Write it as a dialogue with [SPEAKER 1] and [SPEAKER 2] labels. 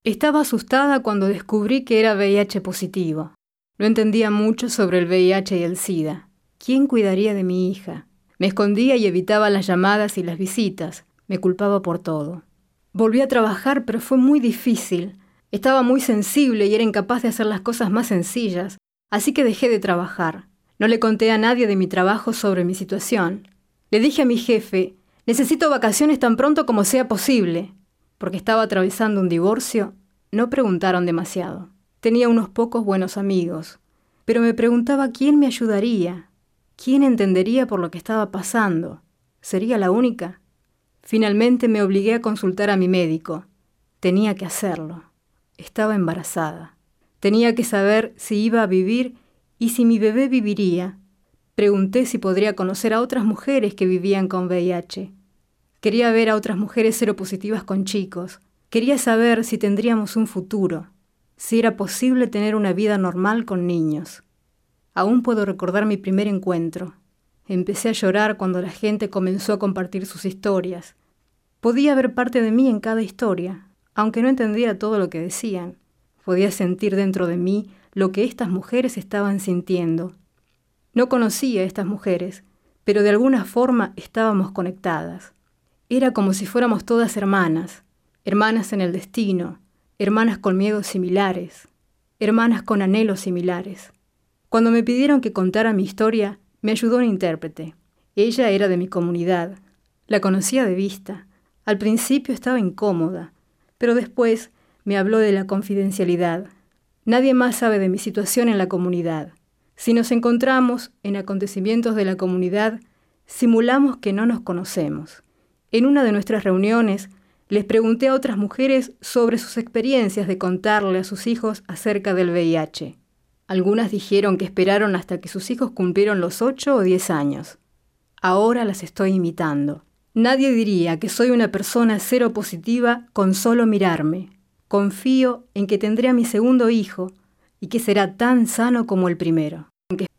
[SPEAKER 1] Estaba asustada cuando descubrí que era VIH positivo. No entendía mucho sobre el VIH y el SIDA. ¿Quién cuidaría de mi hija? Me escondía y evitaba las llamadas y las visitas. Me culpaba por todo. Volví a trabajar, pero fue muy difícil. Estaba muy sensible y era incapaz de hacer las cosas más sencillas, así que dejé de trabajar. No le conté a nadie de mi trabajo sobre mi situación. Le dije a mi jefe, necesito vacaciones tan pronto como sea posible. Porque estaba atravesando un divorcio, no preguntaron demasiado. Tenía unos pocos buenos amigos, pero me preguntaba quién me ayudaría, quién entendería por lo que estaba pasando. ¿Sería la única? Finalmente me obligué a consultar a mi médico. Tenía que hacerlo. Estaba embarazada. Tenía que saber si iba a vivir y si mi bebé viviría. Pregunté si podría conocer a otras mujeres que vivían con VIH. Quería ver a otras mujeres seropositivas con chicos. Quería saber si tendríamos un futuro, si era posible tener una vida normal con niños. Aún puedo recordar mi primer encuentro. Empecé a llorar cuando la gente comenzó a compartir sus historias. Podía ver parte de mí en cada historia, aunque no entendía todo lo que decían. Podía sentir dentro de mí lo que estas mujeres estaban sintiendo. No conocía a estas mujeres, pero de alguna forma estábamos conectadas. Era como si fuéramos todas hermanas, hermanas en el destino, hermanas con miedos similares, hermanas con anhelos similares. Cuando me pidieron que contara mi historia, me ayudó un intérprete. Ella era de mi comunidad. La conocía de vista. Al principio estaba incómoda, pero después me habló de la confidencialidad. Nadie más sabe de mi situación en la comunidad. Si nos encontramos en acontecimientos de la comunidad, simulamos que no nos conocemos. En una de nuestras reuniones, les pregunté a otras mujeres sobre sus experiencias de contarle a sus hijos acerca del VIH. Algunas dijeron que esperaron hasta que sus hijos cumplieron los 8 o 10 años. Ahora las estoy imitando. Nadie diría que soy una persona seropositiva con solo mirarme. Confío en que tendré a mi segundo hijo y que será tan sano como el primero.